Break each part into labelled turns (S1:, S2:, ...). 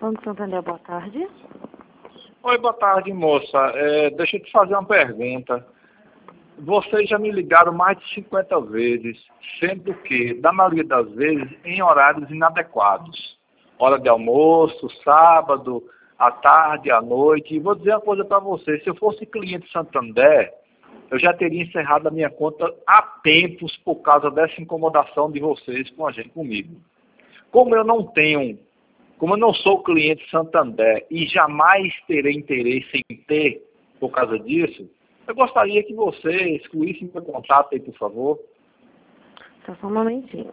S1: Banco Santander, boa tarde.
S2: Oi, boa tarde, moça. Deixa eu te fazer uma pergunta. Vocês já me ligaram mais de 50 vezes, sendo que, da maioria das vezes, em horários inadequados. Hora de almoço, sábado, à tarde, à noite. E vou dizer uma coisa para vocês. Se eu fosse cliente Santander, eu já teria encerrado a minha conta há tempos por causa dessa incomodação de vocês comigo. Como eu não sou cliente Santander e jamais terei interesse em ter por causa disso, eu gostaria que você excluísse meu contato aí, por favor.
S1: Só um momentinho.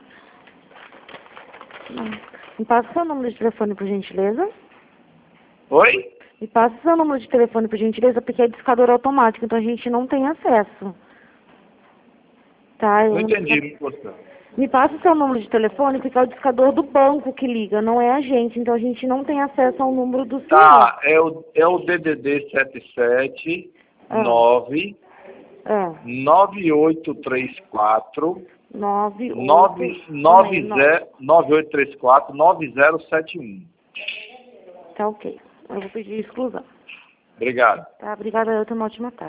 S1: Me passa seu número de telefone, por gentileza.
S2: Oi?
S1: Me passa seu número de telefone, por gentileza, porque é discador automático, então a gente não tem acesso. Tá?
S2: Não entendi, moça.
S1: Me passa seu número de telefone, porque é o discador do banco que liga, não é a gente, então a gente não tem acesso ao número do senhor.
S2: Tá, é o DDD 77 9 9834 9834 9071.
S1: Tá ok. Eu vou pedir exclusão.
S2: Obrigado.
S1: Tá, obrigada, eu tenho uma ótima tarde.